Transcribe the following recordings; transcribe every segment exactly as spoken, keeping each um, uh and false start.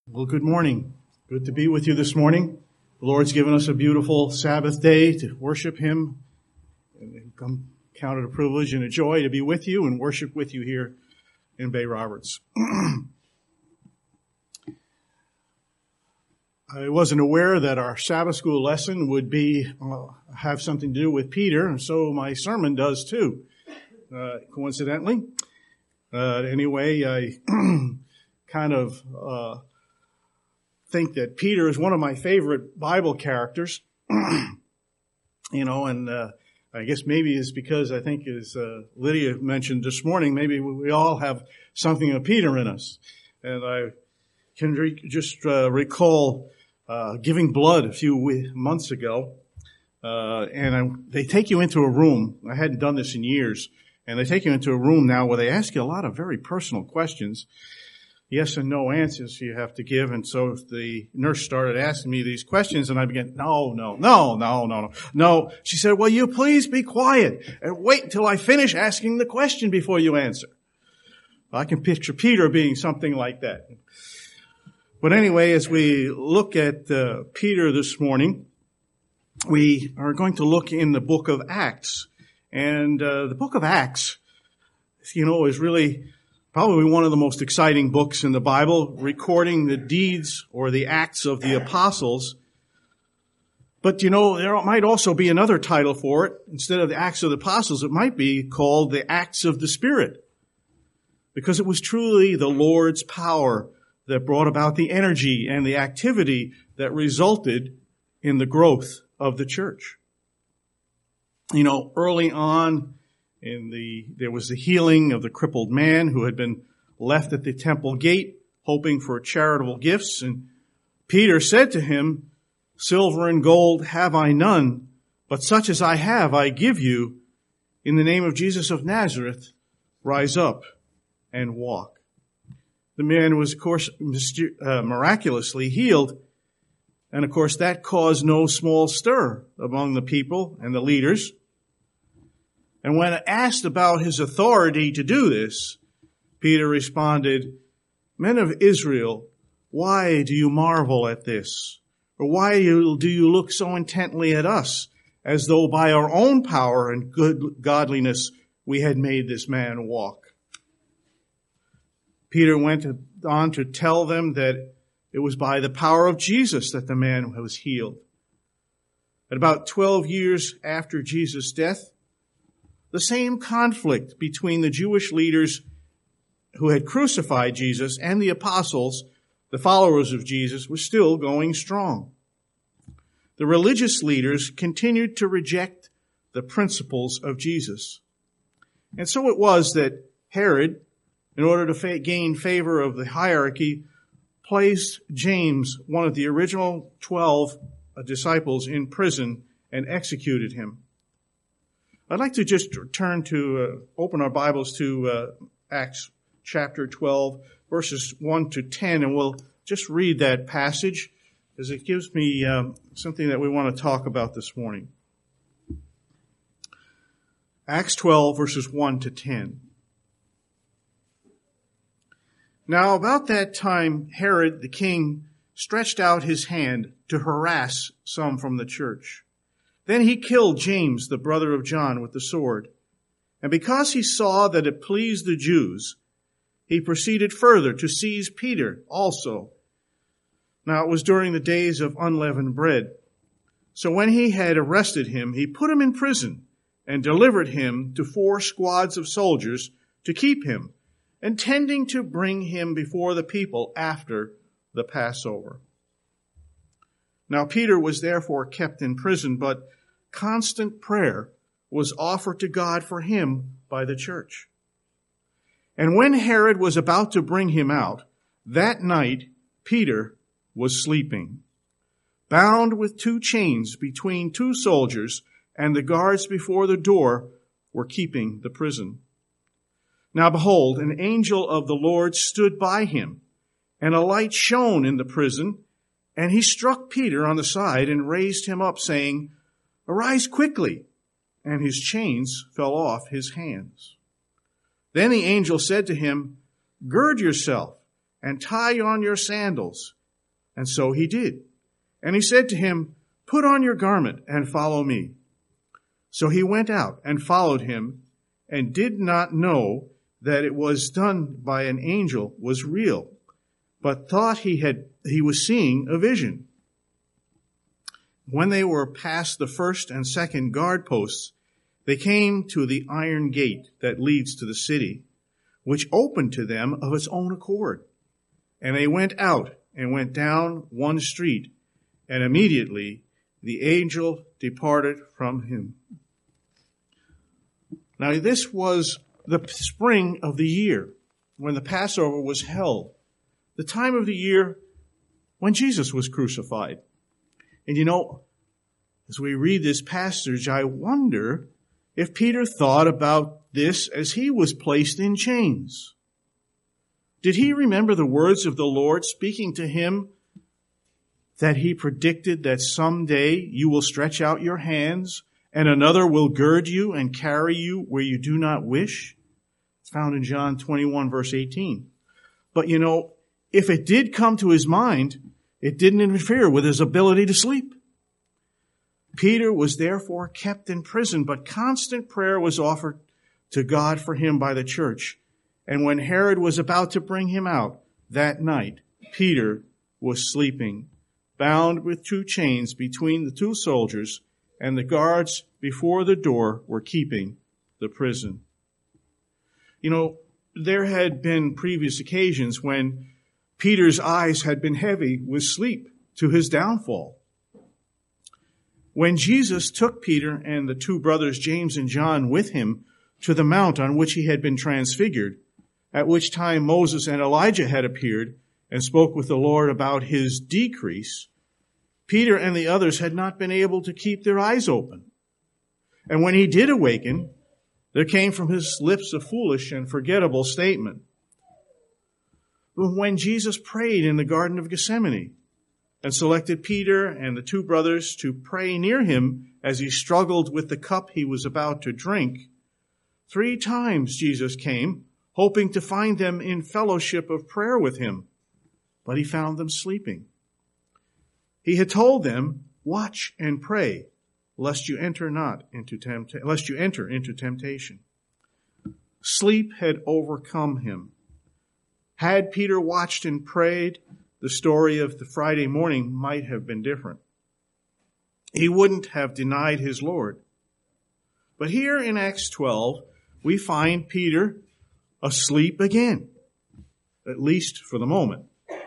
Well, good morning. Good to be with you this morning. The Lord's given us a beautiful Sabbath day to worship Him. And come count it a privilege and a joy to be with you and worship with you here in Bay Roberts. I wasn't aware that our Sabbath school lesson would be uh, have something to do with Peter, and so my sermon does too, uh, coincidentally. Uh, anyway, I kind of uh, think that Peter is one of my favorite Bible characters, you know, and uh, I guess maybe it's because I think, as uh, Lydia mentioned this morning, maybe we all have something of Peter in us. And I can re- just uh, recall uh, giving blood a few we- months ago, uh, and I, they take you into a room. I hadn't done this in years, and they take you into a room now where they ask you a lot of very personal questions. Yes and no answers you have to give. And so the nurse started asking me these questions, and I began, no, no, no, no, no, no, no. She said, will you please be quiet and wait until I finish asking the question before you answer? I can picture Peter being something like that. But anyway, as we look at uh, Peter this morning, we are going to look in the book of Acts. And uh, the book of Acts, you know, is really probably one of the most exciting books in the Bible, recording the deeds or the acts of the apostles. But, you know, there might also be another title for it. Instead of the Acts of the Apostles, it might be called the Acts of the Spirit, because it was truly the Lord's power that brought about the energy and the activity that resulted in the growth of the church. You know, early on, In the, there was the healing of the crippled man who had been left at the temple gate, hoping for charitable gifts. And Peter said to him, silver and gold have I none, but such as I have I give you. In the name of Jesus of Nazareth, rise up and walk. The man was, of course, uh, miraculously healed. And, of course, that caused no small stir among the people and the leaders. And when asked about his authority to do this, Peter responded, men of Israel, why do you marvel at this? Or why do you look so intently at us, as though by our own power and good godliness we had made this man walk? Peter went on to tell them that it was by the power of Jesus that the man was healed. At about twelve years after Jesus' death, the same conflict between the Jewish leaders who had crucified Jesus and the apostles, the followers of Jesus, was still going strong. The religious leaders continued to reject the principles of Jesus. And so it was that Herod, in order to fa- gain favor of the hierarchy, placed James, one of the original twelve disciples, in prison and executed him. I'd like to just turn to, uh, open our Bibles to uh, Acts chapter twelve, verses one to ten, and we'll just read that passage, as it gives me um, something that we want to talk about this morning. Acts twelve, verses one to ten. Now about that time, Herod the king stretched out his hand to harass some from the church. Then he killed James, the brother of John, with the sword. And because he saw that it pleased the Jews, he proceeded further to seize Peter also. Now it was during the days of unleavened bread. So when he had arrested him, he put him in prison and delivered him to four squads of soldiers to keep him, intending to bring him before the people after the Passover. Now Peter was therefore kept in prison, but constant prayer was offered to God for him by the church. And when Herod was about to bring him out, that night Peter was sleeping, bound with two chains between two soldiers, and the guards before the door were keeping the prison. Now behold, an angel of the Lord stood by him, and a light shone in the prison, and he struck Peter on the side and raised him up, saying, arise quickly. And his chains fell off his hands. Then the angel said to him, gird yourself and tie on your sandals. And so he did. And he said to him, "Put on your garment and follow me." So he went out and followed him, and did not know that it was done by an angel was real, but thought he had he was seeing a vision. When they were past the first and second guard posts, they came to the iron gate that leads to the city, which opened to them of its own accord. And they went out and went down one street, and immediately the angel departed from him. Now this was the spring of the year when the Passover was held, the time of the year when Jesus was crucified. And you know, as we read this passage, I wonder if Peter thought about this as he was placed in chains. Did he remember the words of the Lord speaking to him that he predicted that someday you will stretch out your hands and another will gird you and carry you where you do not wish? It's found in John twenty-one, verse eighteen. But you know, if it did come to his mind, it didn't interfere with his ability to sleep. Peter was therefore kept in prison, but constant prayer was offered to God for him by the church. And when Herod was about to bring him out that night, Peter was sleeping, bound with two chains between the two soldiers, and the guards before the door were keeping the prison. You know, there had been previous occasions when Peter's eyes had been heavy with sleep to his downfall. When Jesus took Peter and the two brothers, James and John, with him to the mount on which he had been transfigured, at which time Moses and Elijah had appeared and spoke with the Lord about his decrease, Peter and the others had not been able to keep their eyes open. And when he did awaken, there came from his lips a foolish and forgettable statement. When Jesus prayed in the Garden of Gethsemane and selected Peter and the two brothers to pray near him as he struggled with the cup he was about to drink, three times Jesus came, hoping to find them in fellowship of prayer with him, but he found them sleeping. He had told them, "Watch and pray, lest you enter not into tempt- lest you enter into temptation." Sleep had overcome him. Had Peter watched and prayed, the story of the Friday morning might have been different. He wouldn't have denied his Lord. But here in Acts twelve, we find Peter asleep again, at least for the moment.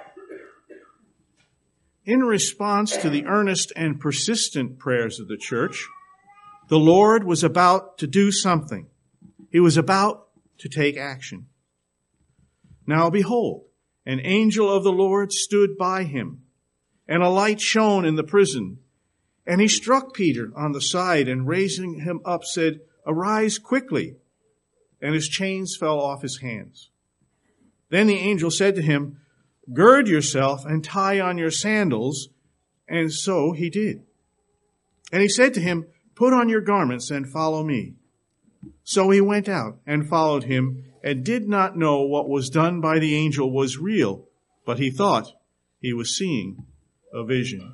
In response to the earnest and persistent prayers of the church, the Lord was about to do something. He was about to take action. Now behold, an angel of the Lord stood by him, and a light shone in the prison. And he struck Peter on the side, and raising him up said, "Arise quickly." And his chains fell off his hands. Then the angel said to him, "Gird yourself and tie on your sandals." And so he did. And he said to him, "Put on your garments and follow me." So he went out and followed him, and did not know what was done by the angel was real, but he thought he was seeing a vision.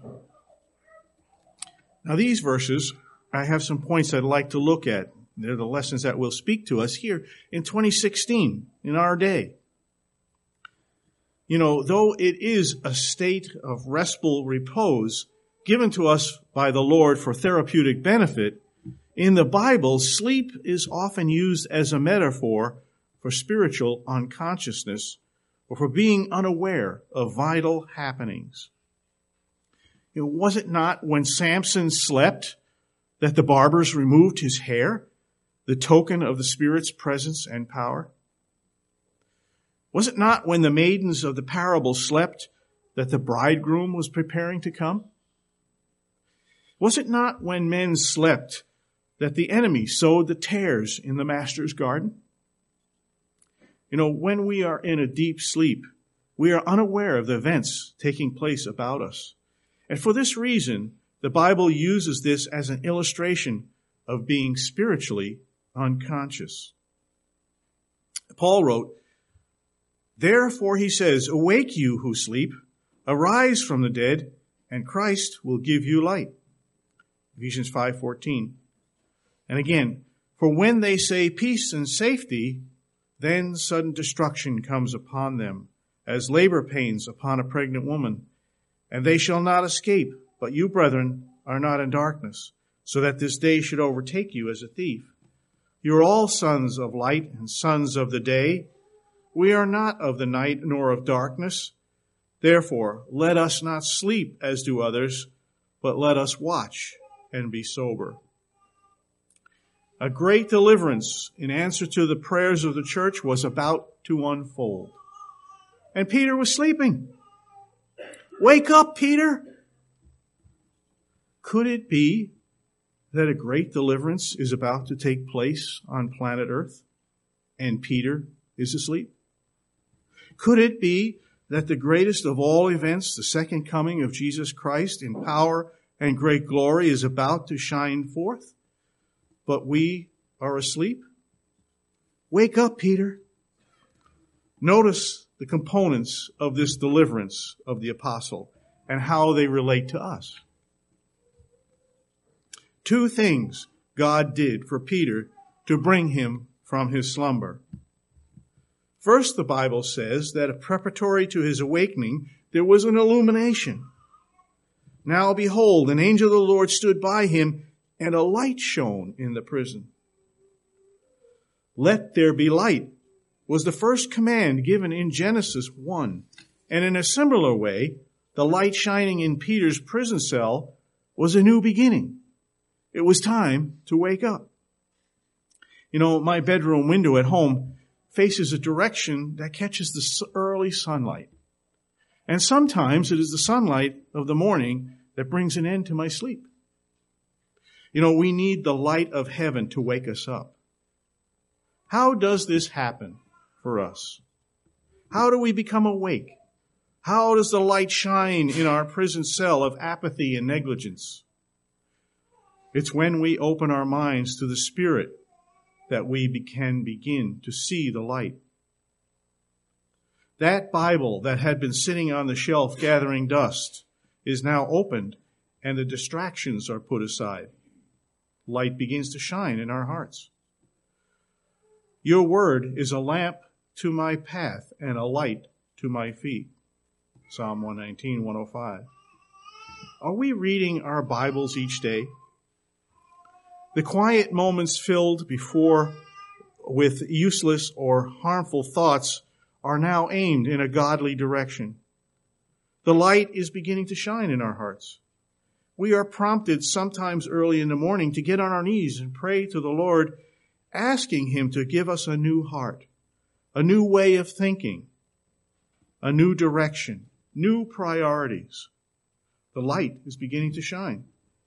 Now these verses, I have some points I'd like to look at. They're the lessons that will speak to us here in twenty sixteen, in our day. You know, though it is a state of restful repose given to us by the Lord for therapeutic benefit, in the Bible, sleep is often used as a metaphor for spiritual unconsciousness or for being unaware of vital happenings. You know, was it not when Samson slept that the barbers removed his hair, the token of the Spirit's presence and power? Was it not when the maidens of the parable slept that the bridegroom was preparing to come? Was it not when men slept that the enemy sowed the tares in the master's garden? You know, when we are in a deep sleep, we are unaware of the events taking place about us. And for this reason, the Bible uses this as an illustration of being spiritually unconscious. Paul wrote, "Therefore," he says, "awake you who sleep, Arise from the dead, and Christ will give you light. Ephesians five fourteen. And again, for when they say peace and safety, then sudden destruction comes upon them, as labor pains upon a pregnant woman. And they shall not escape, but you, brethren, are not in darkness, so that this day should overtake you as a thief. You are all sons of light and sons of the day. We are not of the night nor of darkness. Therefore, let us not sleep as do others, but let us watch and be sober. A great deliverance in answer to the prayers of the church was about to unfold. And Peter was sleeping. Wake up, Peter! Could it be that a great deliverance is about to take place on planet Earth and Peter is asleep? Could it be that the greatest of all events, the second coming of Jesus Christ in power and great glory, is about to shine forth, but we are asleep? Wake up, Peter. Notice the components of this deliverance of the apostle and how they relate to us. Two things God did for Peter to bring him from his slumber. First, the Bible says that preparatory to his awakening, there was an illumination. Now behold, an angel of the Lord stood by him, and a light shone in the prison. Let there be light was the first command given in Genesis one. And in a similar way, the light shining in Peter's prison cell was a new beginning. It was time to wake up. You know, my bedroom window at home faces a direction that catches the early sunlight. And sometimes it is the sunlight of the morning that brings an end to my sleep. You know, we need the light of heaven to wake us up. How does this happen for us? How do we become awake? How does the light shine in our prison cell of apathy and negligence? It's when we open our minds to the Spirit that we can begin to see the light. That Bible that had been sitting on the shelf gathering dust is now opened, and the distractions are put aside. Light begins to shine in our hearts. Your word is a lamp to my path and a light to my feet. Psalm one nineteen, one oh five. Are we reading our Bibles each day? The quiet moments filled before with useless or harmful thoughts are now aimed in a godly direction. The light is beginning to shine in our hearts. We are prompted sometimes early in the morning to get on our knees and pray to the Lord, asking Him to give us a new heart, a new way of thinking, a new direction, new priorities. The light is beginning to shine.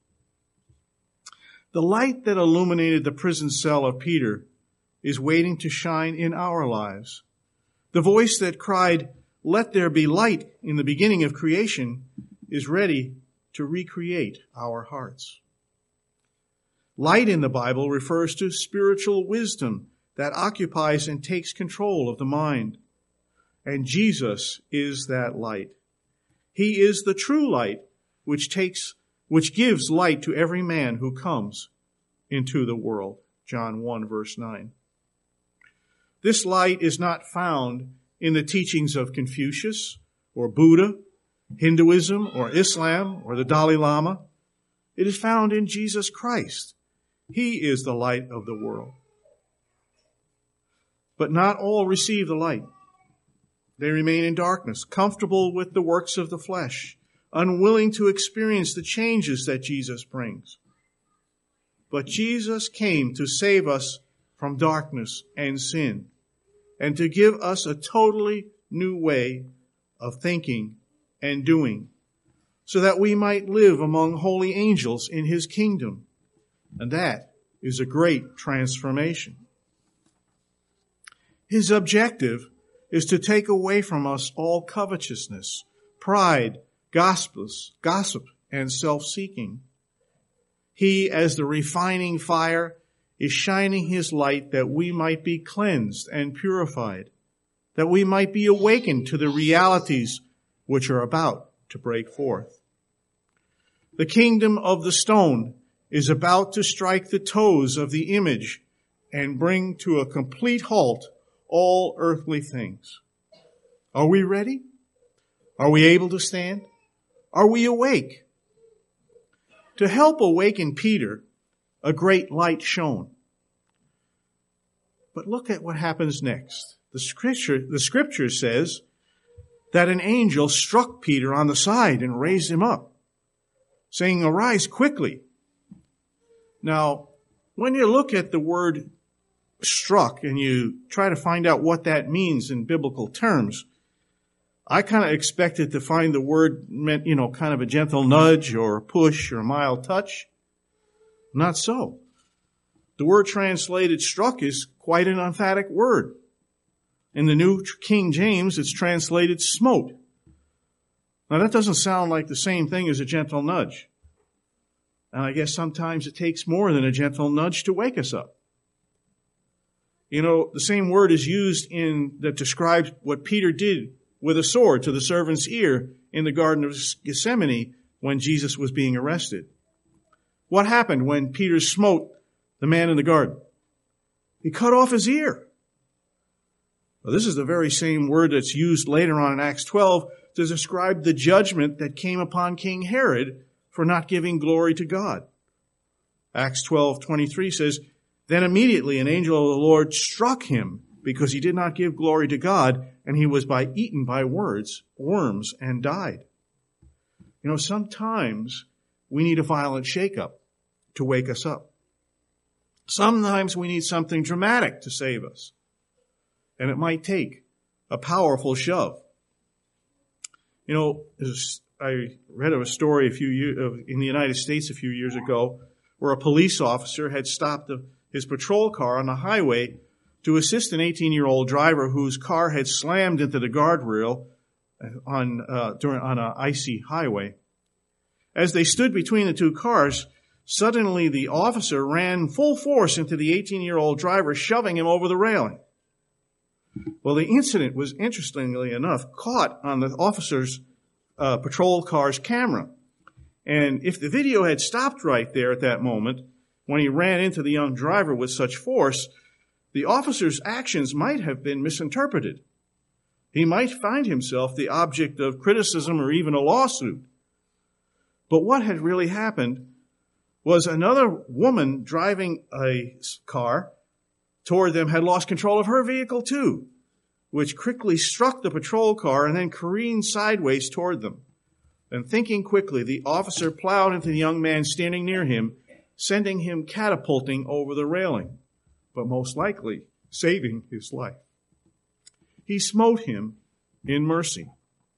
The light that illuminated the prison cell of Peter is waiting to shine in our lives. The voice that cried, "Let there be light," in the beginning of creation is ready to recreate our hearts. Light in the Bible refers to spiritual wisdom that occupies and takes control of the mind. And Jesus is that light. He is the true light which takes which gives light to every man who comes into the world. John one, verse nine. This light is not found in the teachings of Confucius or Buddha, Hinduism or Islam or the Dalai Lama. It is found in Jesus Christ. He is the light of the world. But not all receive the light. They remain in darkness, comfortable with the works of the flesh, unwilling to experience the changes that Jesus brings. But Jesus came to save us from darkness and sin, and to give us a totally new way of thinking and doing, so that we might live among holy angels in His kingdom. And that is a great transformation. His objective is to take away from us all covetousness, pride, gossips, gossip, and self-seeking. He, as the refining fire, is shining His light that we might be cleansed and purified, that we might be awakened to the realities which are about to break forth. The kingdom of the stone is about to strike the toes of the image and bring to a complete halt all earthly things. Are we ready? Are we able to stand? Are we awake? To help awaken Peter, a great light shone. But look at what happens next. The scripture, the scripture says that an angel struck Peter on the side and raised him up, saying, "Arise quickly." Now, when you look at the word struck and you try to find out what that means in biblical terms, I kind of expected to find the word meant, you know, kind of a gentle nudge or a push or a mild touch. Not so. The word translated struck is quite an emphatic word. In the New King James, it's translated smote. Now that doesn't sound like the same thing as a gentle nudge. And I guess sometimes it takes more than a gentle nudge to wake us up. You know, the same word is used in that describes what Peter did with a sword to the servant's ear in the Garden of Gethsemane when Jesus was being arrested. What happened when Peter smote the man in the garden? He cut off his ear. Well, this is the very same word that's used later on in Acts twelve to describe the judgment that came upon King Herod for not giving glory to God. Acts twelve twenty-three says, "Then immediately an angel of the Lord struck him because he did not give glory to God, and he was by eaten by words, worms, and died." You know, sometimes we need a violent shakeup to wake us up. Sometimes we need something dramatic to save us. And it might take a powerful shove. You know, I read of a story a few years in the United States a few years ago where a police officer had stopped the, his patrol car on the highway to assist an eighteen-year-old driver whose car had slammed into the guardrail on uh, during on an icy highway. As they stood between the two cars, suddenly the officer ran full force into the eighteen-year-old driver, shoving him over the railing. Well, the incident was, interestingly enough, caught on the officer's uh, patrol car's camera. And if the video had stopped right there at that moment, when he ran into the young driver with such force, the officer's actions might have been misinterpreted. He might find himself the object of criticism or even a lawsuit. But what had really happened was another woman driving a car toward them had lost control of her vehicle too, which quickly struck the patrol car and then careened sideways toward them. And thinking quickly, the officer plowed into the young man standing near him, sending him catapulting over the railing, but most likely saving his life. He smote him in mercy.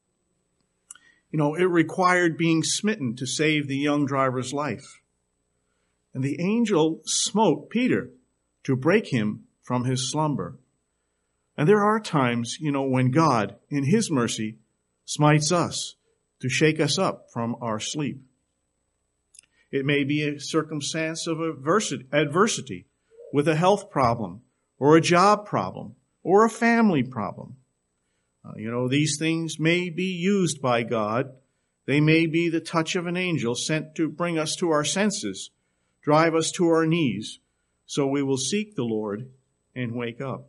You know, it required being smitten to save the young driver's life. And the angel smote Peter to break him from his slumber. And there are times, you know, when God, in his mercy, smites us to shake us up from our sleep. It may be a circumstance of adversity with a health problem or a job problem or a family problem. Uh, you know, these things may be used by God. They may be the touch of an angel sent to bring us to our senses, drive us to our knees, so we will seek the Lord and wake up.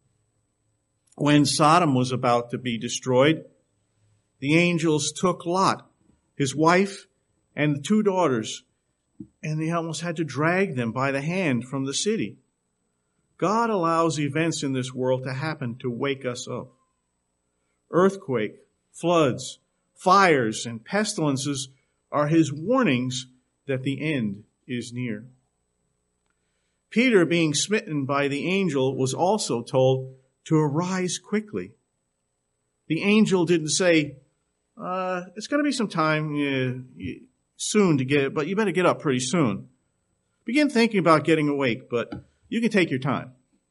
When Sodom was about to be destroyed, the angels took Lot, his wife, and the two daughters, and they almost had to drag them by the hand from the city. God allows events in this world to happen to wake us up. Earthquake, floods, fires, and pestilences are his warnings that the end is near. Peter, being smitten by the angel, was also told to arise quickly. The angel didn't say, uh, it's going to be some time uh, soon to get, but you better get up pretty soon. Begin thinking about getting awake, but you can take your time.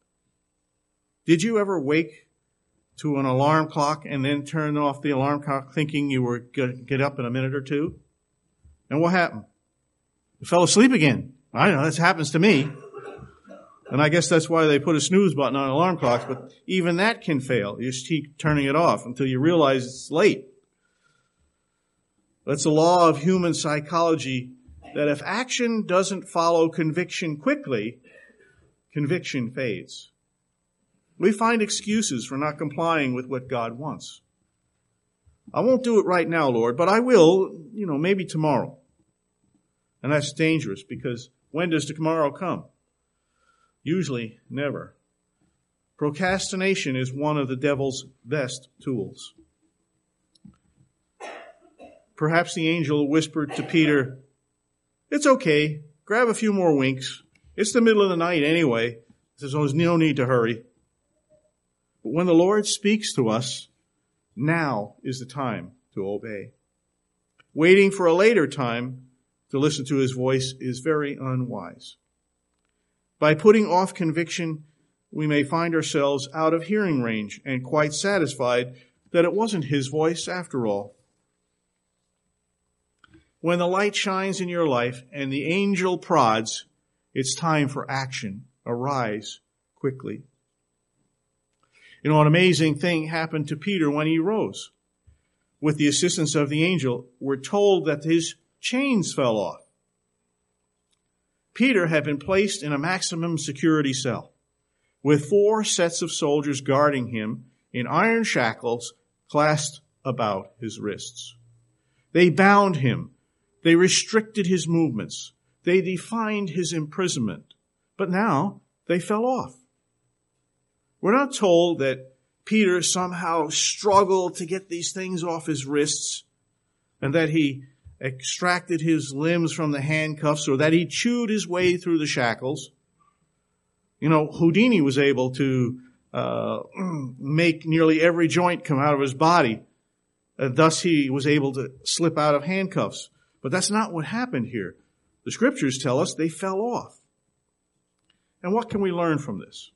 Did you ever wake to an alarm clock and then turn off the alarm clock thinking you were going to get up in a minute or two? And what happened? You fell asleep again. I know, this happens to me. And I guess that's why they put a snooze button on alarm clocks, but even that can fail. You just keep turning it off until you realize it's late. It's a law of human psychology that if action doesn't follow conviction quickly, conviction fades. We find excuses for not complying with what God wants. I won't do it right now, Lord, but I will, you know, maybe tomorrow. And that's dangerous because when does tomorrow come? Usually never. Procrastination is one of the devil's best tools. Perhaps the angel whispered to Peter, "It's okay. Grab a few more winks. It's the middle of the night anyway. There's no need to hurry." But when the Lord speaks to us, now is the time to obey. Waiting for a later time to listen to his voice is very unwise. By putting off conviction, we may find ourselves out of hearing range and quite satisfied that it wasn't his voice after all. When the light shines in your life and the angel prods, it's time for action. Arise quickly. You know, an amazing thing happened to Peter when he rose. With the assistance of the angel, we're told that his chains fell off. Peter had been placed in a maximum security cell with four sets of soldiers guarding him in iron shackles clasped about his wrists. They bound him. They restricted his movements. They defined his imprisonment. But now they fell off. We're not told that Peter somehow struggled to get these things off his wrists and that he extracted his limbs from the handcuffs or that he chewed his way through the shackles. You know, Houdini was able to uh, make nearly every joint come out of his body. And thus he was able to slip out of handcuffs. But that's not what happened here. The scriptures tell us they fell off. And what can we learn from this?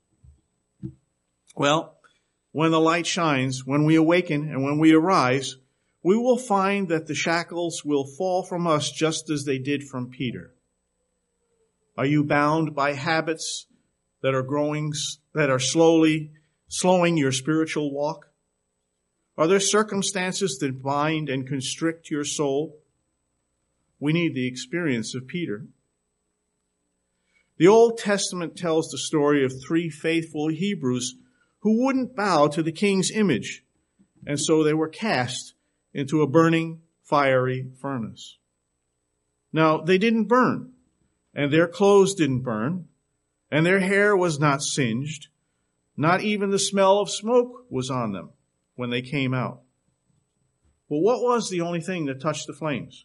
Well, when the light shines, when we awaken and when we arise, we will find that the shackles will fall from us just as they did from Peter. Are you bound by habits that are growing, that are slowly slowing your spiritual walk? Are there circumstances that bind and constrict your soul? We need the experience of Peter. The Old Testament tells the story of three faithful Hebrews who wouldn't bow to the king's image, and so they were cast into a burning, fiery furnace. Now, they didn't burn, and their clothes didn't burn, and their hair was not singed. Not even the smell of smoke was on them when they came out. Well, what was the only thing that touched the flames?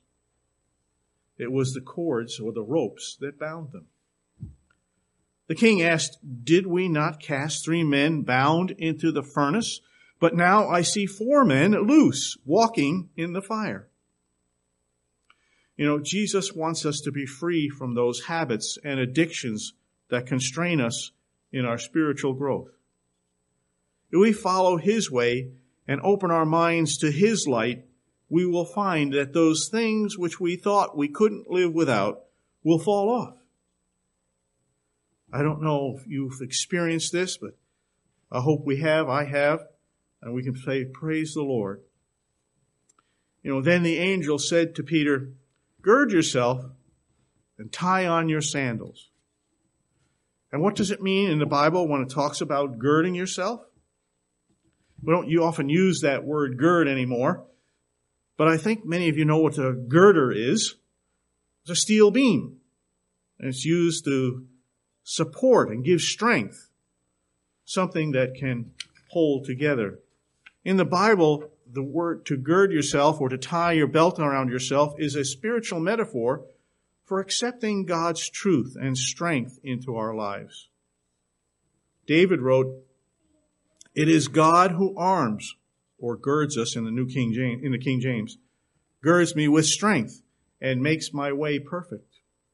It was the cords or the ropes that bound them. The king asked, "Did we not cast three men bound into the furnace? But now I see four men loose, walking in the fire." You know, Jesus wants us to be free from those habits and addictions that constrain us in our spiritual growth. If we follow his way and open our minds to his light, we will find that those things which we thought we couldn't live without will fall off. I don't know if you've experienced this, but I hope we have. I have. And we can say, praise the Lord. You know, then the angel said to Peter, "Gird yourself and tie on your sandals." And what does it mean in the Bible when it talks about girding yourself? We don't you often use that word gird anymore, but I think many of you know what a girder is. It's a steel beam, and it's used to support and give strength, something that can hold together. In the Bible, the word to gird yourself or to tie your belt around yourself is a spiritual metaphor for accepting God's truth and strength into our lives. David wrote, "It is God who arms," or girds us in the New King James, in the King James, "girds me with strength and makes my way perfect."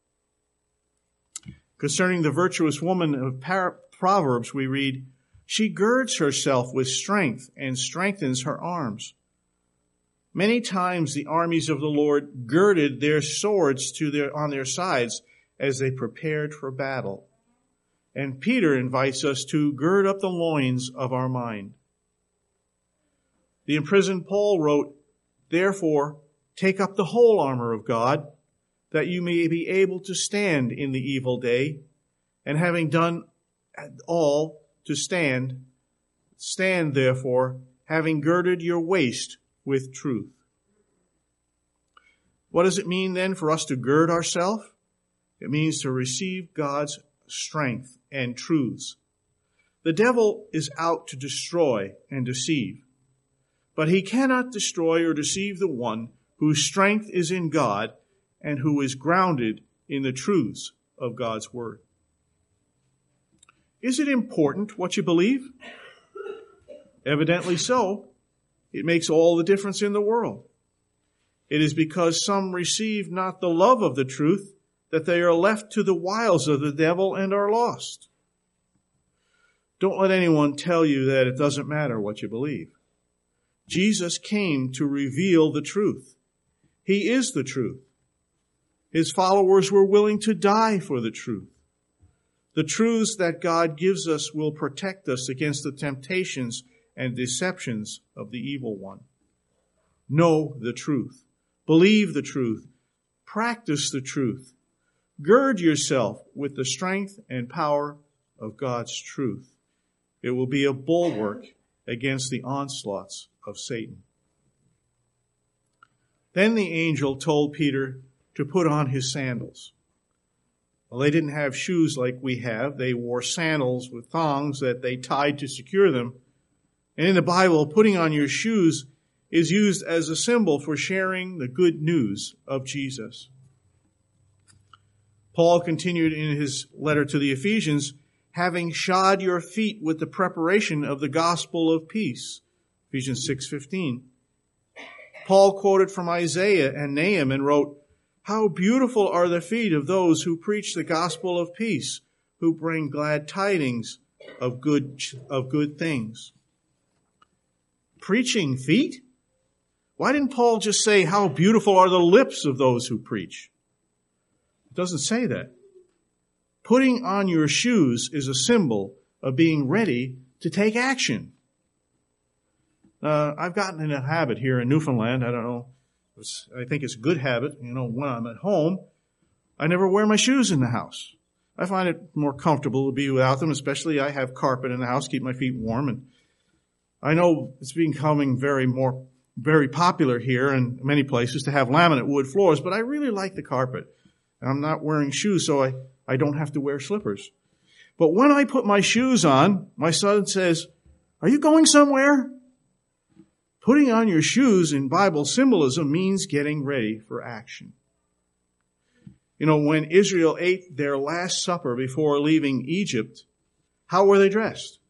Concerning the virtuous woman of Proverbs, we read, "She girds herself with strength and strengthens her arms." Many times the armies of the Lord girded their swords to their, on their sides as they prepared for battle. And Peter invites us to gird up the loins of our mind. The imprisoned Paul wrote, "Therefore, Take up the whole armor of God, that you may be able to stand in the evil day, and having done all to stand, stand therefore, having girded your waist with truth. What does it mean then for us to gird ourselves? It means to receive God's strength and truths. The devil is out to destroy and deceive, but he cannot destroy or deceive the one whose strength is in God and who is grounded in the truths of God's word. Is it important what you believe? Evidently so. It makes all the difference in the world. It is because some receive not the love of the truth that they are left to the wiles of the devil and are lost. Don't let anyone tell you that it doesn't matter what you believe. Jesus came to reveal the truth. He is the truth. His followers were willing to die for the truth. The truths that God gives us will protect us against the temptations and deceptions of the evil one. Know the truth. Believe the truth. Practice the truth. Gird yourself with the strength and power of God's truth. It will be a bulwark against the onslaughts of Satan. Then the angel told Peter to put on his sandals. Well, they didn't have shoes like we have. They wore sandals with thongs that they tied to secure them. And in the Bible, putting on your shoes is used as a symbol for sharing the good news of Jesus. Paul continued in his letter to the Ephesians, having shod your feet with the preparation of the gospel of peace. Ephesians six fifteen. Paul quoted from Isaiah and Nahum and wrote, how beautiful are the feet of those who preach the gospel of peace, who bring glad tidings of good, of good things. Preaching feet? Why didn't Paul just say, how beautiful are the lips of those who preach? It doesn't say that. Putting on your shoes is a symbol of being ready to take action. Uh, I've gotten in a habit here in Newfoundland. I don't know. It's, I think it's a good habit. You know, when I'm at home, I never wear my shoes in the house. I find it more comfortable to be without them, especially I have carpet in the house, keep my feet warm. And I know it's becoming very more, very popular here in many places to have laminate wood floors, but I really like the carpet. And I'm not wearing shoes, so I, I don't have to wear slippers. But when I put my shoes on, my son says, are you going somewhere? Putting on your shoes in Bible symbolism means getting ready for action. You know, when Israel ate their last supper before leaving Egypt, how were they dressed?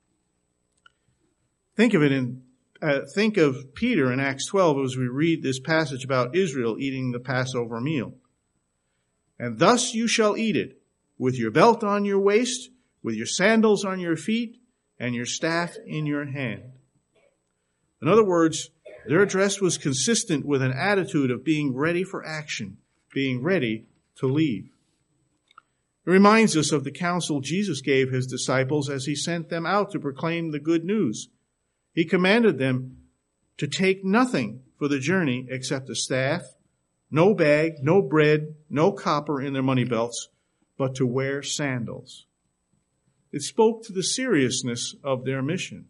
Think of it in, uh, think of Peter in Acts twelve as we read this passage about Israel eating the Passover meal. And thus you shall eat it, with your belt on your waist, with your sandals on your feet, and your staff in your hand. In other words, their dress was consistent with an attitude of being ready for action, being ready to leave. It reminds us of the counsel Jesus gave his disciples as he sent them out to proclaim the good news. He commanded them to take nothing for the journey except a staff, no bag, no bread, no copper in their money belts, but to wear sandals. It spoke to the seriousness of their mission.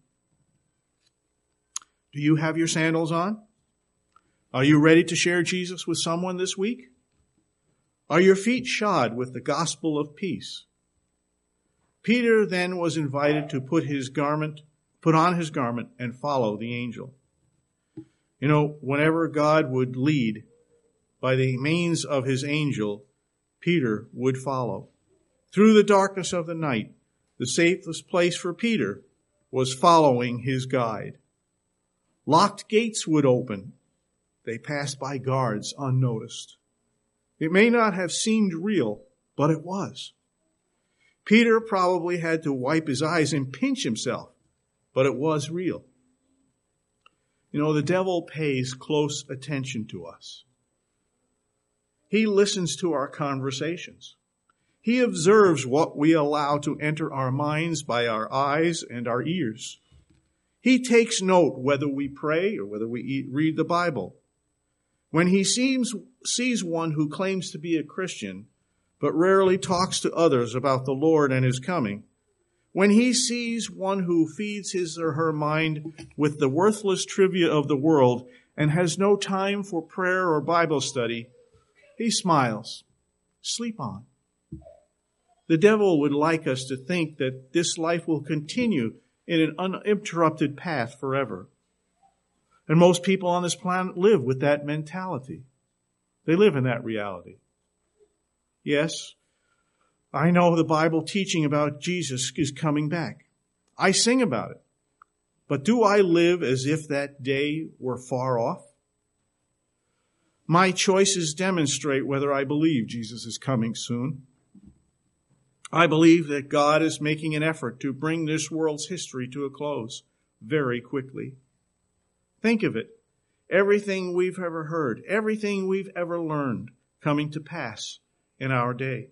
Do you have your sandals on? Are you ready to share Jesus with someone this week? Are your feet shod with the gospel of peace? Peter then was invited to put his garment, put on his garment and follow the angel. You know, whenever God would lead by the means of his angel, Peter would follow. Through the darkness of the night, the safest place for Peter was following his guide. Locked gates would open. They passed by guards unnoticed. It may not have seemed real, but it was. Peter probably had to wipe his eyes and pinch himself, but it was real. You know, the devil pays close attention to us. He listens to our conversations. He observes what we allow to enter our minds by our eyes and our ears. He takes note whether we pray or whether we eat, read the Bible. When he seems, sees one who claims to be a Christian, but rarely talks to others about the Lord and his coming, when he sees one who feeds his or her mind with the worthless trivia of the world and has no time for prayer or Bible study, he smiles. Sleep on. The devil would like us to think that this life will continue in an uninterrupted path forever. And most people on this planet live with that mentality. They live in that reality. Yes, I know the Bible teaching about Jesus is coming back. I sing about it. But do I live as if that day were far off? My choices demonstrate whether I believe Jesus is coming soon. I believe that God is making an effort to bring this world's history to a close very quickly. Think of it. Everything we've ever heard, everything we've ever learned coming to pass in our day.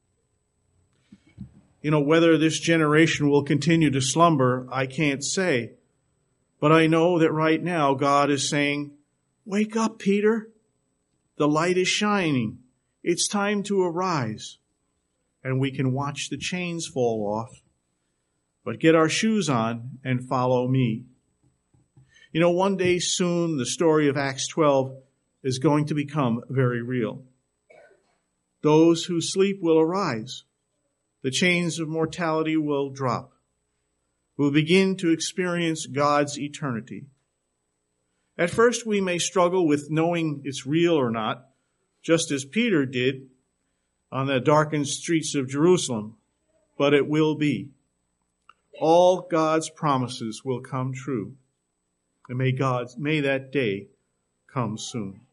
You know, whether this generation will continue to slumber, I can't say. But I know that right now God is saying, wake up, Peter. The light is shining. It's time to arise. And we can watch the chains fall off. But get our shoes on and follow me. You know, one day soon, the story of Acts twelve is going to become very real. Those who sleep will arise. The chains of mortality will drop. We'll begin to experience God's eternity. At first, we may struggle with knowing it's real or not, just as Peter did on the darkened streets of Jerusalem, but it will be. All God's promises will come true. And may God, may that day come soon.